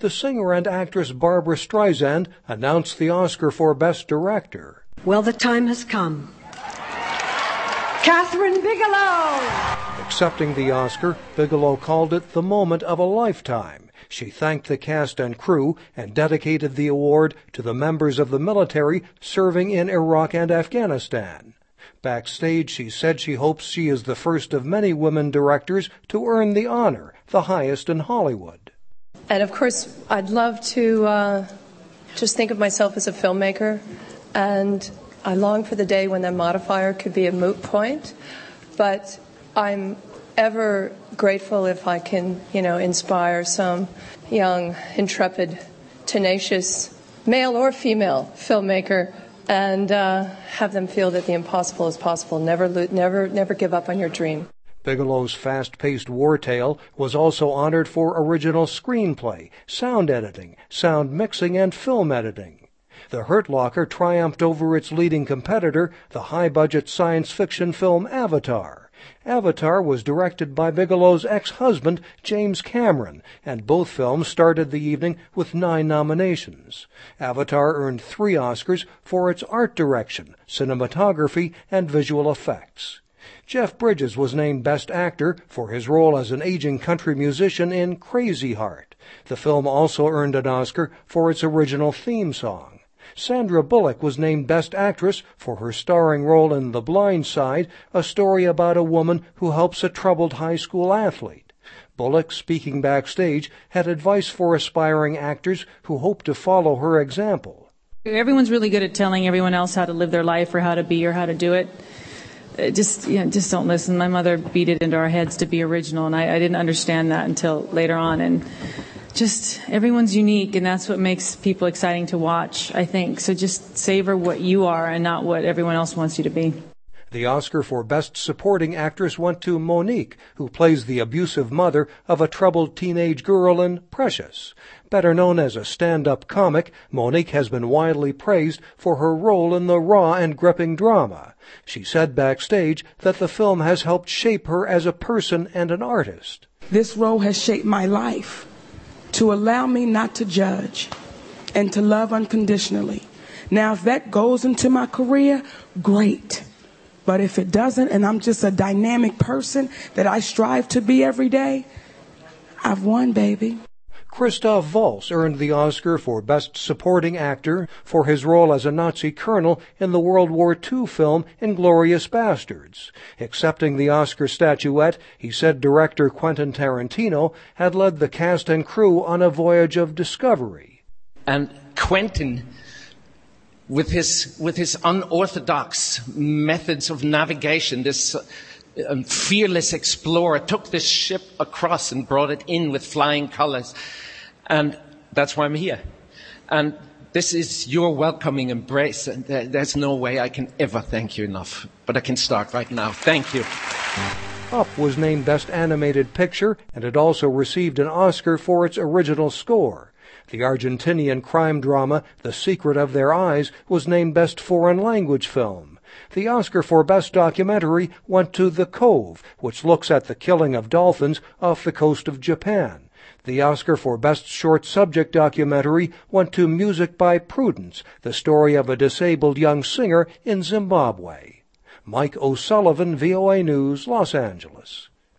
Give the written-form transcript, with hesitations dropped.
the singer and actress Barbra Streisand announced the Oscar for Best Director. Well, the time has come. Kathryn Bigelow! Accepting the Oscar, Bigelow called it the moment of a lifetime. She thanked the cast and crew and dedicated the award to the members of the military serving in Iraq and Afghanistan. Backstage, she said she hopes she is the first of many women directors to earn the honor, the highest in Hollywood. And of course, I'd love to just think of myself as a filmmaker, and I long for the day when that modifier could be a moot point, but I'm ever grateful if I can, inspire some young, intrepid, tenacious, male or female filmmaker and have them feel that the impossible is possible. Never give up on your dream. Bigelow's fast-paced war tale was also honored for original screenplay, sound editing, sound mixing, and film editing. The Hurt Locker triumphed over its leading competitor, the high-budget science fiction film Avatar. Avatar was directed by Bigelow's ex-husband, James Cameron, and both films started the evening with 9 nominations. Avatar earned 3 Oscars for its art direction, cinematography, and visual effects. Jeff Bridges was named Best Actor for his role as an aging country musician in Crazy Heart. The film also earned an Oscar for its original theme song. Sandra Bullock was named Best Actress for her starring role in The Blind Side, a story about a woman who helps a troubled high school athlete. Bullock, speaking backstage, had advice for aspiring actors who hope to follow her example. Everyone's really good at telling everyone else how to live their life or how to be or how to do it. Just don't listen. My mother beat it into our heads to be original, and I didn't understand that until later on. And just everyone's unique, and that's what makes people exciting to watch, I think. So just savor what you are and not what everyone else wants you to be. The Oscar for Best Supporting Actress went to Monique, who plays the abusive mother of a troubled teenage girl in Precious. Better known as a stand-up comic, Monique has been widely praised for her role in the raw and gripping drama. She said backstage that the film has helped shape her as a person and an artist. This role has shaped my life to allow me not to judge and to love unconditionally. Now, if that goes into my career, great. But if it doesn't, and I'm just a dynamic person that I strive to be every day, I've won, baby. Christoph Waltz earned the Oscar for Best Supporting Actor for his role as a Nazi colonel in the World War II film Inglourious Basterds. Accepting the Oscar statuette, he said director Quentin Tarantino had led the cast and crew on a voyage of discovery. And Quentin, with his unorthodox methods of navigation, this fearless explorer took this ship across and brought it in with flying colors. And that's why I'm here. And this is your welcoming embrace. And there's no way I can ever thank you enough. But I can start right now. Thank you. Up was named Best Animated Picture, and it also received an Oscar for its original score. The Argentinian crime drama The Secret of Their Eyes was named Best Foreign Language Film. The Oscar for Best Documentary went to The Cove, which looks at the killing of dolphins off the coast of Japan. The Oscar for Best Short Subject Documentary went to Music by Prudence, the story of a disabled young singer in Zimbabwe. Mike O'Sullivan, VOA News, Los Angeles.